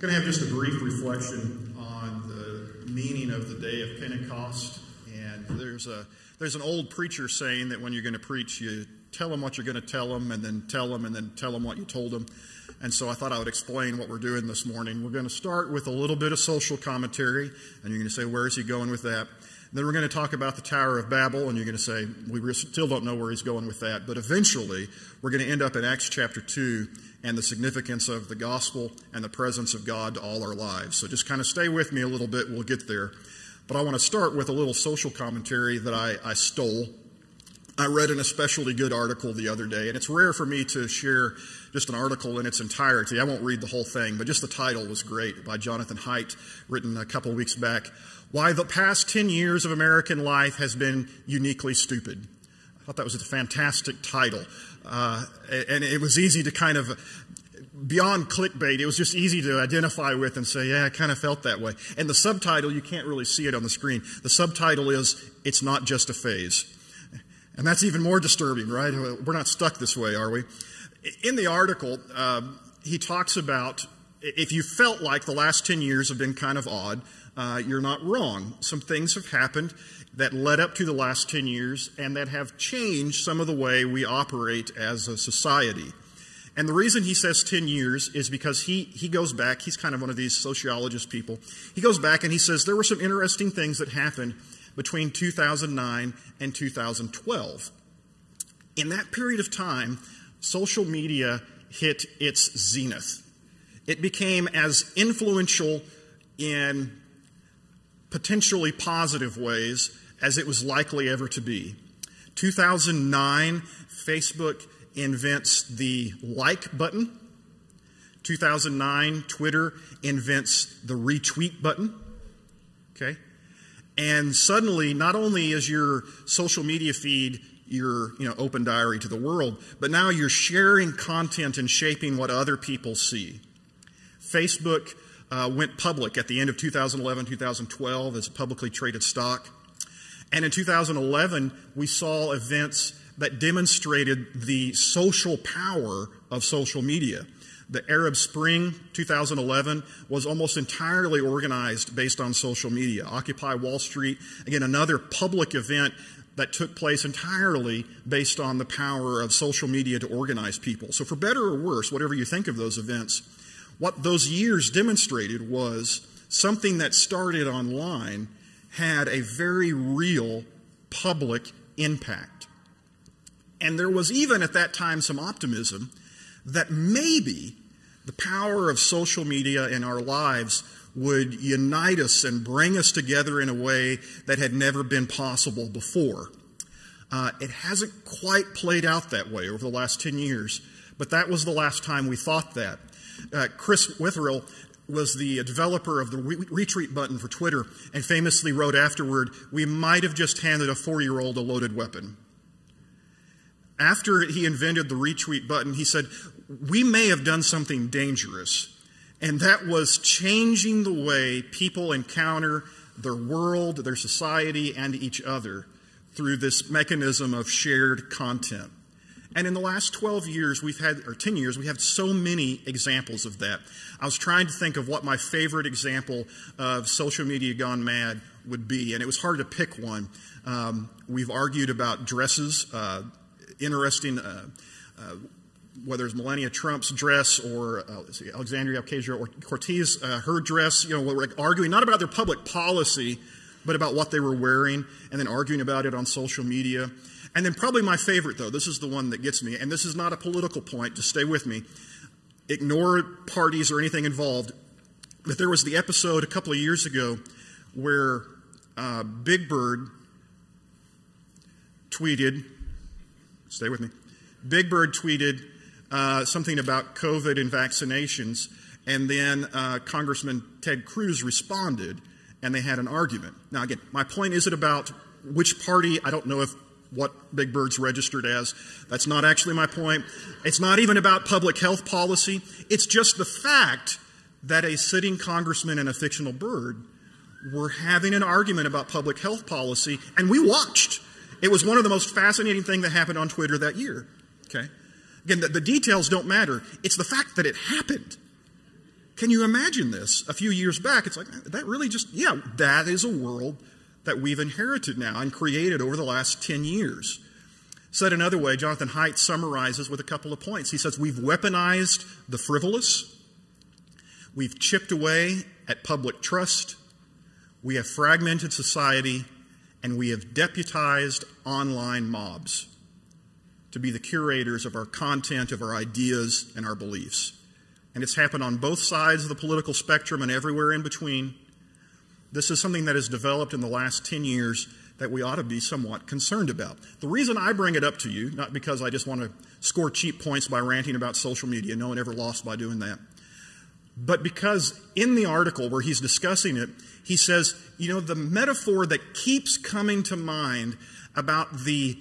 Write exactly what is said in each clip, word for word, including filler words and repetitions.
I'm going to have just a brief reflection on the meaning of the day of Pentecost. And there's a there's an old preacher saying that when you're going to preach, you tell them what you're going to tell them, and then tell them, and then tell them what you told them. And so I thought I would explain what we're doing this morning. We're going to start with a little bit of social commentary, and you're going to say, where is he going with that? And then we're going to talk about the Tower of Babel, and you're going to say, we still don't know where he's going with that. But eventually, we're going to end up in Acts chapter two and the significance of the gospel and the presence of God to all our lives. So just kind of stay with me a little bit. We'll get there. But I want to start with a little social commentary that I, I stole. I read an especially good article the other day, and it's rare for me to share just an article in its entirety. I won't read the whole thing, but just the title was great, by Jonathan Haidt, written a couple weeks back. Why the past ten years of American life has been uniquely stupid. I thought that was a fantastic title. Uh, and it was easy to kind of, beyond clickbait, it was just easy to identify with and say, yeah, I kind of felt that way. And the subtitle, you can't really see it on the screen. The subtitle is, It's Not Just a Phase. And that's even more disturbing, right? We're not stuck this way, are we? In the article, um, he talks about, if you felt like the last ten years have been kind of odd, uh, you're not wrong. Some things have happened that led up to the last ten years and that have changed some of the way we operate as a society. And the reason he says ten years is because he, he goes back, he's kind of one of these sociologist people. He goes back and he says there were some interesting things that happened between two thousand nine and two thousand twelve. In that period of time, social media hit its zenith. It became as influential in potentially positive ways as it was likely ever to be. two thousand nine, Facebook invents the like button. two thousand nine, Twitter invents the retweet button. Okay? And suddenly, not only is your social media feed your you know, open diary to the world, but now you're sharing content and shaping what other people see. Facebook uh, went public at the end of two thousand eleven, two thousand twelve as a publicly traded stock. And in two thousand eleven, we saw events that demonstrated the social power of social media. The Arab Spring two thousand eleven was almost entirely organized based on social media. Occupy Wall Street, again, another public event that took place entirely based on the power of social media to organize people. So for better or worse, whatever you think of those events, what those years demonstrated was something that started online had a very real public impact. And there was even at that time some optimism that maybe the power of social media in our lives would unite us and bring us together in a way that had never been possible before. Uh, it hasn't quite played out that way over the last ten years, but that was the last time we thought that. Uh, Chris Witherill was the developer of the re- retweet button for Twitter and famously wrote afterward, we might have just handed a four-year-old a loaded weapon. After he invented the retweet button, he said, we may have done something dangerous, and that was changing the way people encounter their world, their society, and each other through this mechanism of shared content. And in the last twelve years, we've had, or ten years, we have so many examples of that. I was trying to think of what my favorite example of social media gone mad would be, and it was hard to pick one. Um, we've argued about dresses, uh, interesting, uh, uh, whether it's Melania Trump's dress or uh, let's see, Alexandria Ocasio-Cortez, uh, her dress, you know, we're arguing not about their public policy, but about what they were wearing, and then arguing about it on social media. And then probably my favorite, though, this is the one that gets me, and this is not a political point, just stay with me. Ignore parties or anything involved, but there was the episode a couple of years ago where uh, Big Bird tweeted, stay with me, Big Bird tweeted uh, something about COVID and vaccinations, and then uh, Congressman Ted Cruz responded, and they had an argument. Now, again, my point isn't about which party. I don't know if what Big Bird's registered as. That's not actually my point. It's not even about public health policy. It's just the fact that a sitting congressman and a fictional bird were having an argument about public health policy, and we watched. It was one of the most fascinating things that happened on Twitter that year. Okay? Again, the, the details don't matter. It's the fact that it happened. can you imagine this? A few years back, it's like, that really just, yeah, that is a world that we've inherited now and created over the last ten years. Said another way, Jonathan Haidt summarizes with a couple of points. He says, we've weaponized the frivolous, we've chipped away at public trust, we have fragmented society, and we have deputized online mobs to be the curators of our content, of our ideas, and our beliefs. And it's happened on both sides of the political spectrum and everywhere in between. This is something that has developed in the last ten years that we ought to be somewhat concerned about. The reason I bring it up to you, not because I just want to score cheap points by ranting about social media, no one ever lost by doing that, but because in the article where he's discussing it, he says, you know, the metaphor that keeps coming to mind about the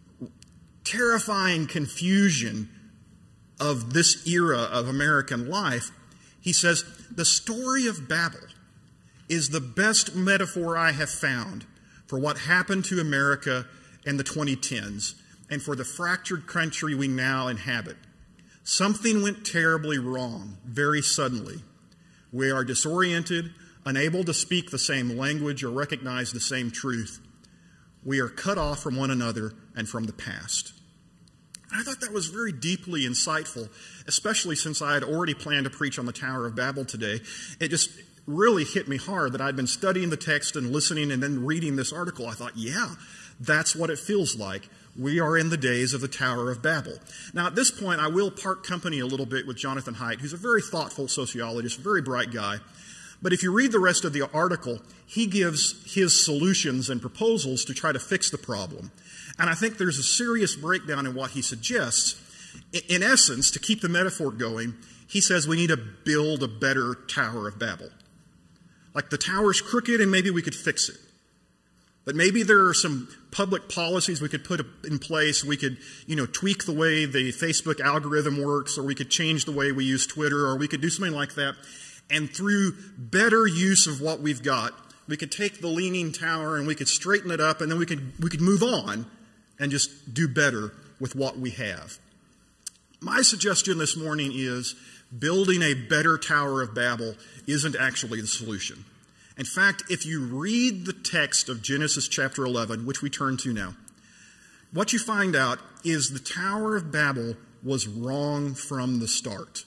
terrifying confusion of this era of American life, he says, the story of Babel is the best metaphor I have found for what happened to America in the twenty tens and for the fractured country we now inhabit. Something went terribly wrong very suddenly. We are disoriented, unable to speak the same language or recognize the same truth. We are cut off from one another and from the past. And I thought that was very deeply insightful, especially since I had already planned to preach on the Tower of Babel today. It just really hit me hard that I'd been studying the text and listening and then reading this article. I thought, yeah, that's what it feels like. We are in the days of the Tower of Babel. Now, at this point, I will part company a little bit with Jonathan Haidt, who's a very thoughtful sociologist, a very bright guy. But if you read the rest of the article, he gives his solutions and proposals to try to fix the problem. And I think there's a serious breakdown in what he suggests. In essence, to keep the metaphor going, he says we need to build a better Tower of Babel. Like the tower's crooked and maybe we could fix it. But maybe there are some public policies we could put in place. We could, you know, tweak the way the Facebook algorithm works, or we could change the way we use Twitter, or we could do something like that. And through better use of what we've got, we could take the leaning tower and we could straighten it up, and then we could, we could move on and just do better with what we have. My suggestion this morning is building a better Tower of Babel isn't actually the solution. In fact, if you read the text of Genesis chapter eleven, which we turn to now, what you find out is the Tower of Babel was wrong from the start.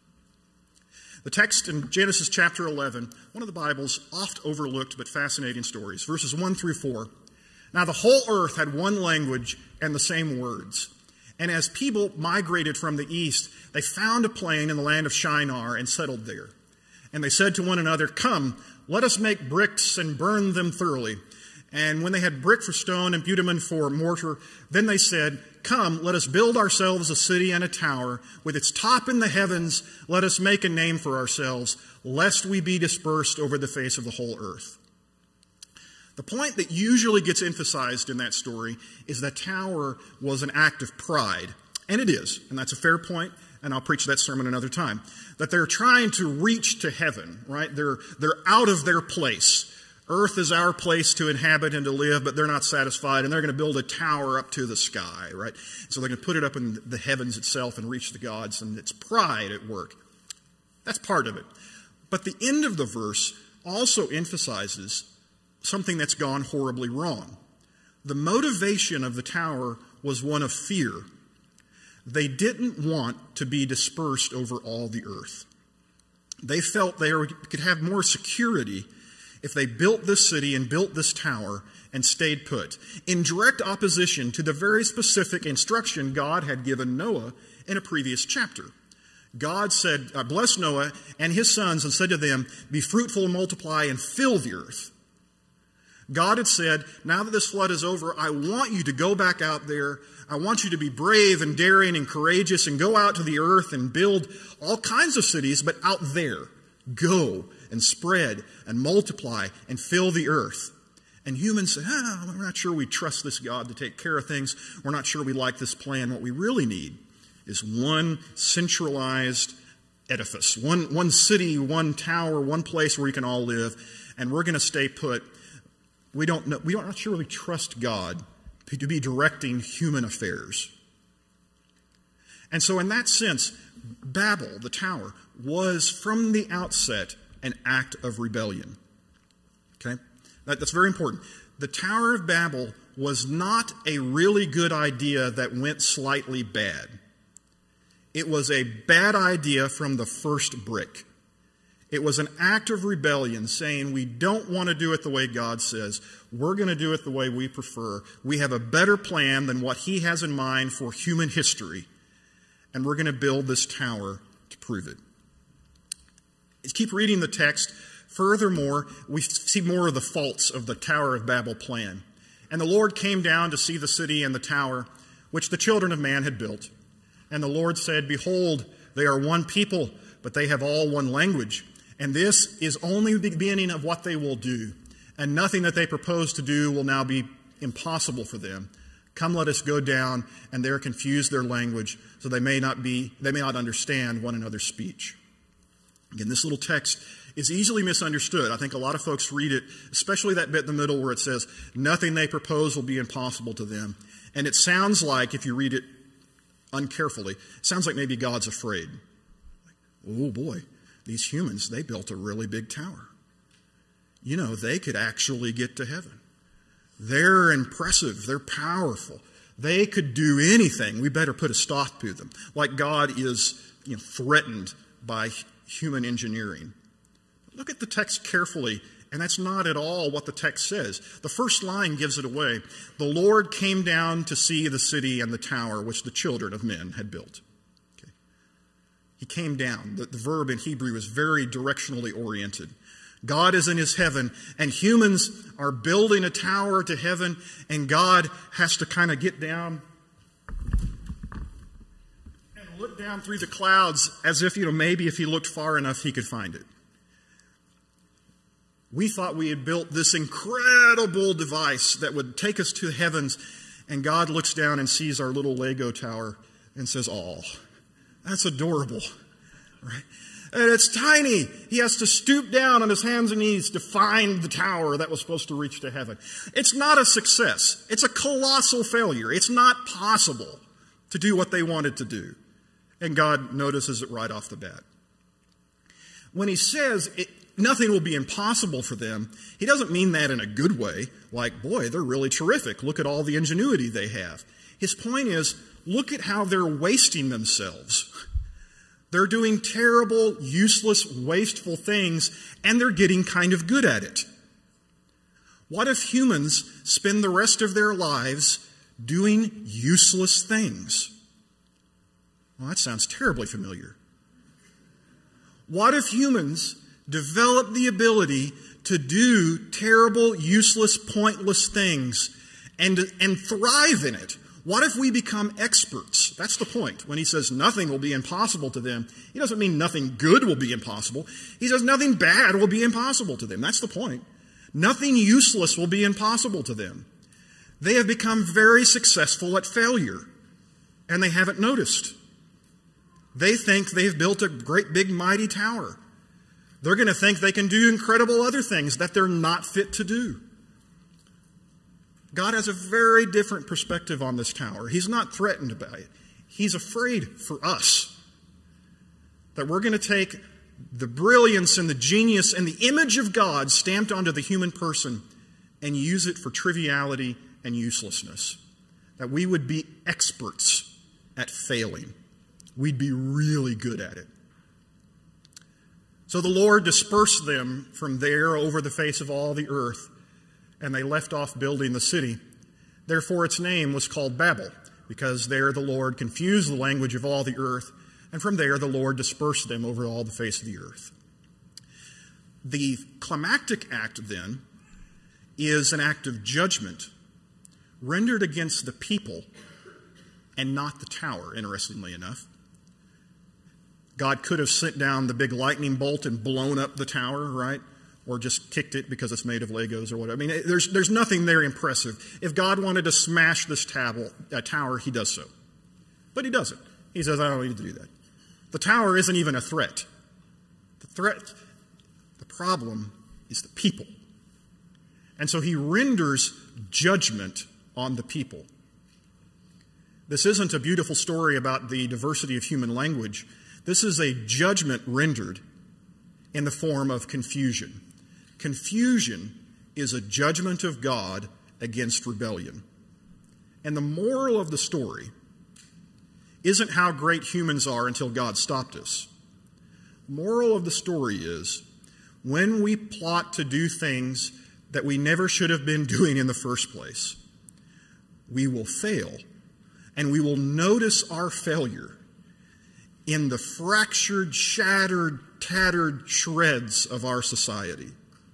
The text in Genesis chapter eleven, one of the Bible's oft overlooked but fascinating stories, verses one through four. Now the whole earth had one language and the same words. And as people migrated from the east, they found a plain in the land of Shinar and settled there. And they said to one another, "Come, let us make bricks and burn them thoroughly." And when they had brick for stone and bitumen for mortar, then they said, "Come, let us build ourselves a city and a tower, with its top in the heavens. Let us make a name for ourselves, lest we be dispersed over the face of the whole earth." The point that usually gets emphasized in that story is that tower was an act of pride. And it is, and that's a fair point, and I'll preach that sermon another time. That they're trying to reach to heaven, right? They're, they're out of their place. Earth is our place to inhabit and to live, but they're not satisfied, and they're going to build a tower up to the sky, right? So they're going to put it up in the heavens itself and reach the gods, and it's pride at work. That's part of it. But the end of the verse also emphasizes something that's gone horribly wrong. The motivation of the tower was one of fear. They didn't want to be dispersed over all the earth. They felt they were, could have more security if they built this city and built this tower and stayed put, in direct opposition to the very specific instruction God had given Noah in a previous chapter. God said, uh, blessed Noah and his sons and said to them, "Be fruitful and multiply and fill the earth." God had said, now that this flood is over, I want you to go back out there. I want you to be brave and daring and courageous and go out to the earth and build all kinds of cities, but out there. Go and spread and multiply and fill the earth. And humans say, ah, we're not sure we trust this God to take care of things. We're not sure we like this plan. What we really need is one centralized edifice, one, one city, one tower, one place where we can all live, and we're going to stay put. We don't know, we are not sure we trust God to be directing human affairs. And so in that sense, Babel, the tower, was from the outset an act of rebellion. Okay? That, that's very important. The Tower of Babel was not a really good idea that went slightly bad. It was a bad idea from the first brick. It was an act of rebellion saying we don't want to do it the way God says. We're going to do it the way we prefer. We have a better plan than what he has in mind for human history. And we're going to build this tower to prove it. Let's keep reading the text. Furthermore, we see more of the faults of the Tower of Babel plan. And the Lord came down to see the city and the tower, which the children of man had built. And the Lord said, Behold, they are one people, but they have all one language. And this is only the beginning of what they will do. And nothing that they propose to do will now be impossible for them. Come, let us go down, and there confuse their language, so they may not be, they may not understand one another's speech. Again, this little text is easily misunderstood. I think a lot of folks read it, especially that bit in the middle where it says, nothing they propose will be impossible to them. And it sounds like, if you read it uncarefully, it sounds like maybe God's afraid. Oh boy, these humans, they built a really big tower. You know, they could actually get to heaven. They're impressive. They're powerful. They could do anything. We better put a stop to them. Like God is, you know, threatened by human engineering. Look at the text carefully, and that's not at all what the text says. The first line gives it away. The Lord came down to see the city and the tower which the children of men had built. Okay. He came down. The, the verb in Hebrew is very directionally oriented. God is in his heaven, and humans are building a tower to heaven, and God has to kind of get down and look down through the clouds as if, you know, maybe if he looked far enough, he could find it. We thought we had built this incredible device that would take us to the heavens, and God looks down and sees our little Lego tower and says, oh, that's adorable, right? And it's tiny. He has to stoop down on his hands and knees to find the tower that was supposed to reach to heaven. It's not a success. It's a colossal failure. It's not possible to do what they wanted to do. And God notices it right off the bat. When he says it, nothing will be impossible for them, he doesn't mean that in a good way, like, boy, they're really terrific. Look at all the ingenuity they have. His point is, look at how they're wasting themselves. They're doing terrible, useless, wasteful things, and they're getting kind of good at it. What if humans spend the rest of their lives doing useless things? Well, that sounds terribly familiar. What if humans develop the ability to do terrible, useless, pointless things and, and thrive in it? What if we become experts? That's the point. When he says nothing will be impossible to them, he doesn't mean nothing good will be impossible. He says nothing bad will be impossible to them. That's the point. Nothing useless will be impossible to them. They have become very successful at failure, and they haven't noticed. They think they've built a great big mighty tower. They're going to think they can do incredible other things that they're not fit to do. God has a very different perspective on this tower. He's not threatened by it. He's afraid for us that we're going to take the brilliance and the genius and the image of God stamped onto the human person and use it for triviality and uselessness. That we would be experts at failing. We'd be really good at it. So the Lord dispersed them from there over the face of all the earth, and they left off building the city. Therefore its name was called Babel, because there the Lord confused the language of all the earth, and from there the Lord dispersed them over all the face of the earth. The climactic act, then, is an act of judgment rendered against the people and not the tower, interestingly enough. God could have sent down the big lightning bolt and blown up the tower, right? Or just kicked it because it's made of Legos or whatever. I mean, there's, there's nothing there impressive. If God wanted to smash this tablet, uh, tower, he does so. But he doesn't. He says, I don't need to do that. The tower isn't even a threat. The threat, the problem is the people. And so he renders judgment on the people. This isn't a beautiful story about the diversity of human language. This is a judgment rendered in the form of confusion. Confusion is a judgment of God against rebellion. And the moral of the story isn't how great humans are until God stopped us. The moral of the story is when we plot to do things that we never should have been doing in the first place, we will fail, and we will notice our failure in the fractured, shattered, tattered shreds of our society.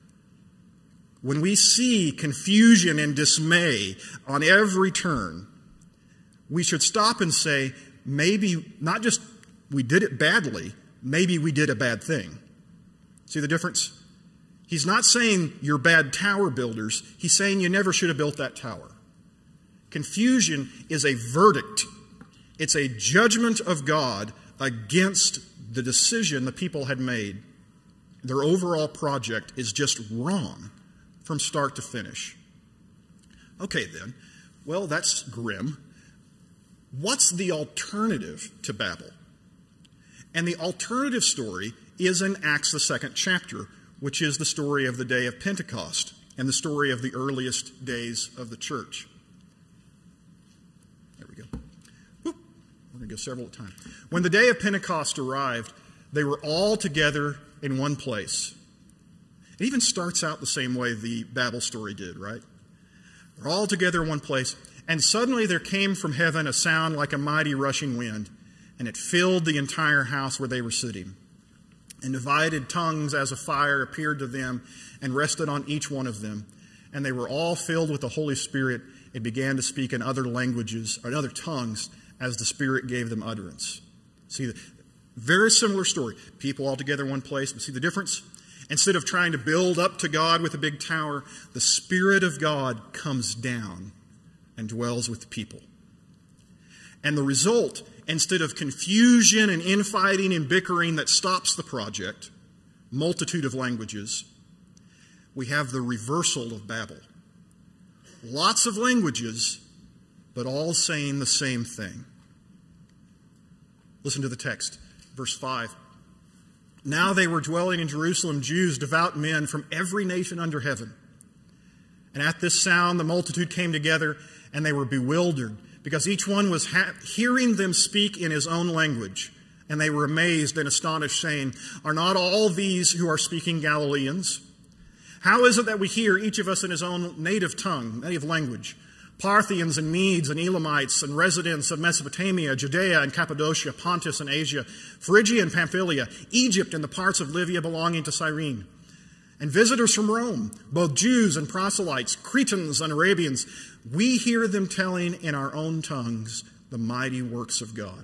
When we see confusion and dismay on every turn, we should stop and say, maybe not just we did it badly, maybe we did a bad thing. See the difference? He's not saying you're bad tower builders. He's saying you never should have built that tower. Confusion is a verdict. It's a judgment of God against the decision the people had made. Their overall project is just wrong from start to finish. Okay then, well that's grim. What's the alternative to Babel? And the alternative story is in Acts, the second chapter, which is the story of the day of Pentecost and the story of the earliest days of the church. There we go. Whoop. We're going to go several at a time. When the day of Pentecost arrived, they were all together in one place. It even starts out the same way the Babel story did, right? They're all together in one place, and suddenly there came from heaven a sound like a mighty rushing wind, and it filled the entire house where they were sitting. And divided tongues as a fire appeared to them and rested on each one of them. And they were all filled with the Holy Spirit and began to speak in other languages, or in other tongues, as the Spirit gave them utterance. See, the very similar story. People all together in one place. But see the difference? Instead of trying to build up to God with a big tower, the Spirit of God comes down and dwells with the people. And the result, instead of confusion and infighting and bickering that stops the project, multitude of languages, we have the reversal of Babel. Lots of languages, but all saying the same thing. Listen to the text, verse five. Now they were dwelling in Jerusalem, Jews, devout men from every nation under heaven. And at this sound the multitude came together, and they were bewildered, because each one was ha- hearing them speak in his own language. And they were amazed and astonished, saying, are not all these who are speaking Galileans? How is it that we hear each of us in his own native tongue, native language? Parthians and Medes and Elamites and residents of Mesopotamia, Judea and Cappadocia, Pontus and Asia, Phrygia and Pamphylia, Egypt and the parts of Libya belonging to Cyrene, and visitors from Rome, both Jews and proselytes, Cretans and Arabians, we hear them telling in our own tongues the mighty works of God.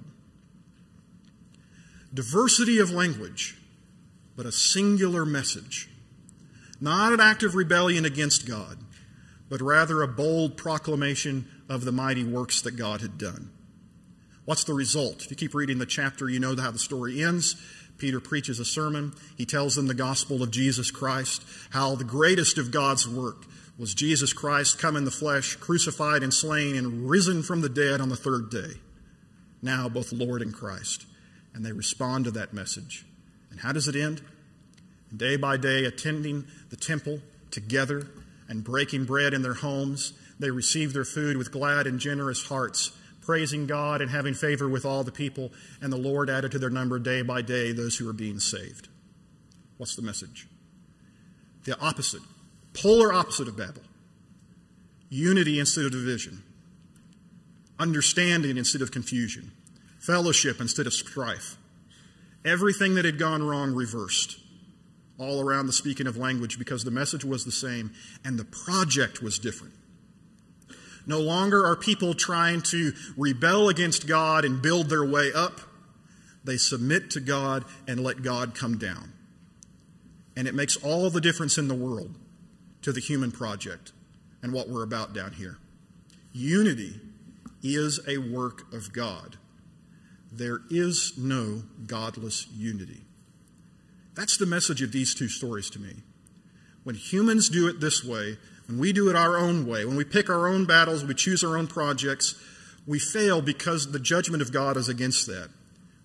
Diversity of language, but a singular message. Not an act of rebellion against God, but rather a bold proclamation of the mighty works that God had done. What's the result? If you keep reading the chapter, you know how the story ends. Peter preaches a sermon. He tells them the gospel of Jesus Christ, how the greatest of God's work was Jesus Christ come in the flesh, crucified and slain, and risen from the dead on the third day. Now both Lord and Christ. And they respond to that message. And how does it end? Day by day, attending the temple together and breaking bread in their homes, they receive their food with glad and generous hearts, praising God and having favor with all the people, and the Lord added to their number day by day those who are being saved. What's the message? The opposite, polar opposite of Babel. Unity instead of division. Understanding instead of confusion. Fellowship instead of strife. Everything that had gone wrong reversed. All around the speaking of language, because the message was the same and the project was different. No longer are people trying to rebel against God and build their way up. They submit to God and let God come down. And it makes all the difference in the world to the human project and what we're about down here. Unity is a work of God. There is no godless unity. That's the message of these two stories to me. When humans do it this way, when we do it our own way, when we pick our own battles, we choose our own projects, we fail because the judgment of God is against that.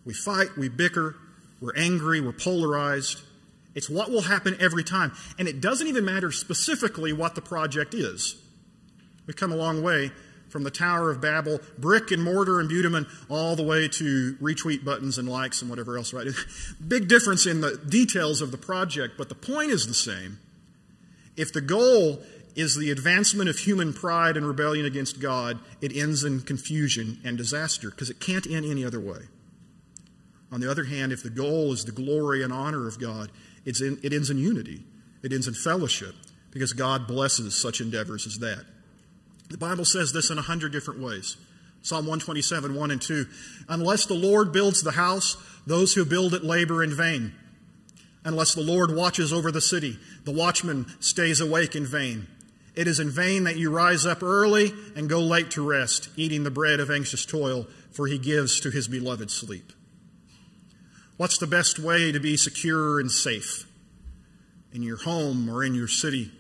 We fight, we bicker, we're angry, we're polarized. It's what will happen every time. And it doesn't even matter specifically what the project is. We've come a long way from the Tower of Babel, brick and mortar and bitumen, all the way to retweet buttons and likes and whatever else, right? Big difference in the details of the project, but the point is the same. If the goal is the advancement of human pride and rebellion against God, it ends in confusion and disaster, because it can't end any other way. On the other hand, if the goal is the glory and honor of God, it's in, it ends in unity. It ends in fellowship, because God blesses such endeavors as that. The Bible says this in a hundred different ways. Psalm one twenty-seven, one and two. Unless the Lord builds the house, those who build it labor in vain. Unless the Lord watches over the city, the watchman stays awake in vain. It is in vain that you rise up early and go late to rest, eating the bread of anxious toil, for he gives to his beloved sleep. What's the best way to be secure and safe in your home or in your city?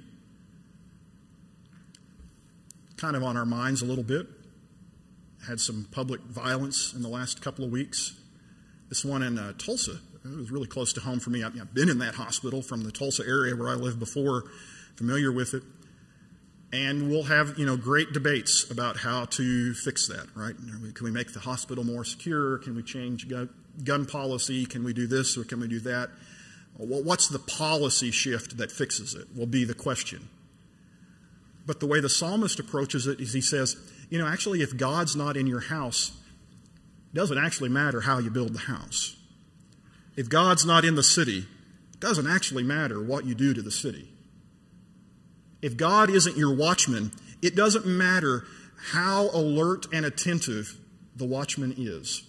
Kind of on our minds a little bit. Had some public violence in the last couple of weeks. This one in uh, Tulsa, it was really close to home for me. I've been in that hospital from the Tulsa area where I lived before, familiar with it. And we'll have, you know, great debates about how to fix that, right? Can we make the hospital more secure? Can we change gun, gun policy? Can we do this or can we do that? Well, what's the policy shift that fixes it will be the question. But the way the psalmist approaches it is he says, you know, actually, if God's not in your house, it doesn't actually matter how you build the house. If God's not in the city, it doesn't actually matter what you do to the city. If God isn't your watchman, it doesn't matter how alert and attentive the watchman is.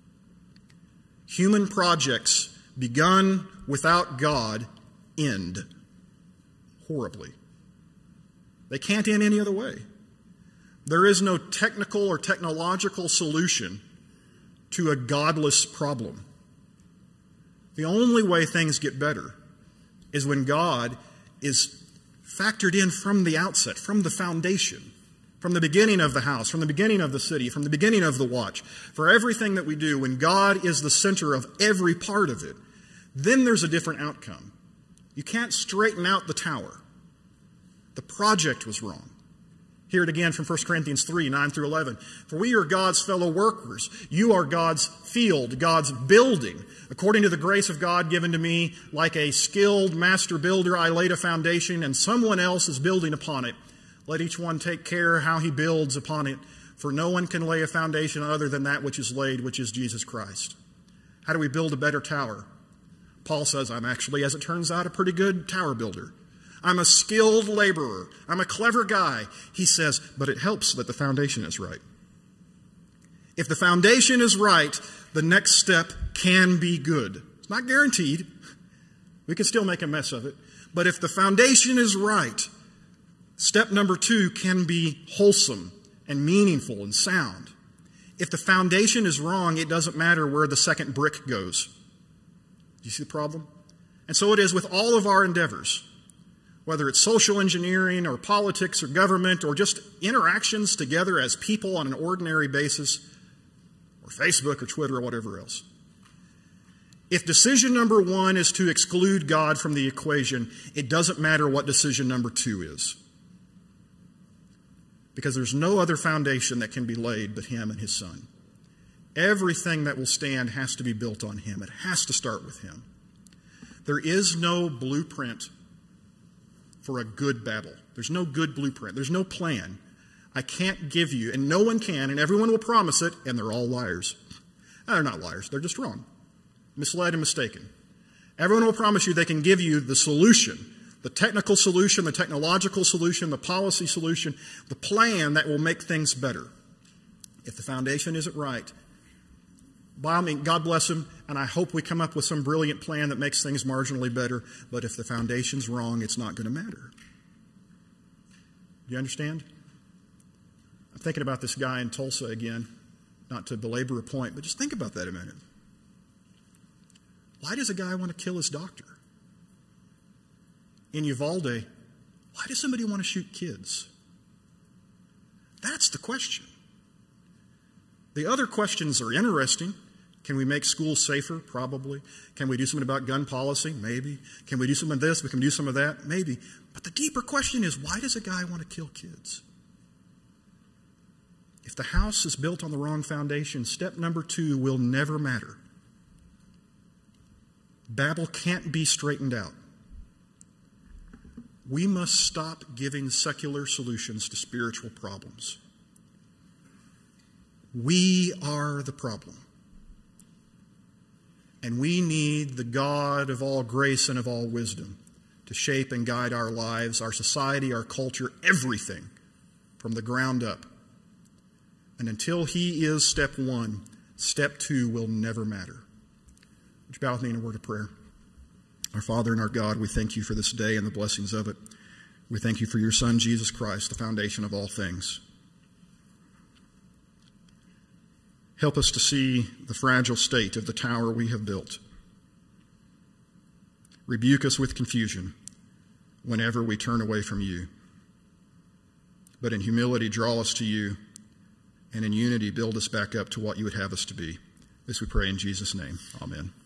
Human projects begun without God end horribly. They can't end any other way. There is no technical or technological solution to a godless problem. The only way things get better is when God is factored in from the outset, from the foundation, from the beginning of the house, from the beginning of the city, from the beginning of the watch. For everything that we do, when God is the center of every part of it, then there's a different outcome. You can't straighten out the tower. The project was wrong. Hear it again from First Corinthians three, nine through eleven. For we are God's fellow workers. You are God's field, God's building. According to the grace of God given to me, like a skilled master builder, I laid a foundation, and someone else is building upon it. Let each one take care how he builds upon it, for no one can lay a foundation other than that which is laid, which is Jesus Christ. How do we build a better tower? Paul says, I'm actually, as it turns out, a pretty good tower builder. I'm a skilled laborer. I'm a clever guy. He says, but it helps that the foundation is right. If the foundation is right, the next step can be good. It's not guaranteed. We can still make a mess of it. But if the foundation is right, step number two can be wholesome and meaningful and sound. If the foundation is wrong, it doesn't matter where the second brick goes. Do you see the problem? And so it is with all of our endeavors. Whether it's social engineering or politics or government or just interactions together as people on an ordinary basis, or Facebook or Twitter or whatever else. If decision number one is to exclude God from the equation, it doesn't matter what decision number two is. Because there's no other foundation that can be laid but Him and His Son. Everything that will stand has to be built on Him. It has to start with Him. There is no blueprint for a good Babel. There's no good blueprint. There's no plan. I can't give you, and no one can, and everyone will promise it, and they're all liars. No, they're not liars. They're just wrong. Misled and mistaken. Everyone will promise you they can give you the solution, the technical solution, the technological solution, the policy solution, the plan that will make things better. If the foundation isn't right, by all means, God bless them, and I hope we come up with some brilliant plan that makes things marginally better, but if the foundation's wrong, it's not going to matter. Do you understand? I'm thinking about this guy in Tulsa again, not to belabor a point, but just think about that a minute. Why does a guy want to kill his doctor? In Uvalde, why does somebody want to shoot kids? That's the question. The other questions are interesting. Can we make schools safer? Probably. Can we do something about gun policy? Maybe. Can we do some of this? We can do some of that? Maybe. But the deeper question is, why does a guy want to kill kids? If the house is built on the wrong foundation, step number two will never matter. Babel can't be straightened out. We must stop giving secular solutions to spiritual problems. We are the problem. And we need the God of all grace and of all wisdom to shape and guide our lives, our society, our culture, everything from the ground up. And until He is step one, step two will never matter. Would you bow with me in a word of prayer? Our Father and our God, we thank You for this day and the blessings of it. We thank You for Your Son, Jesus Christ, the foundation of all things. Help us to see the fragile state of the tower we have built. Rebuke us with confusion whenever we turn away from You. But in humility, draw us to You, and in unity, build us back up to what You would have us to be. This we pray in Jesus' name. Amen.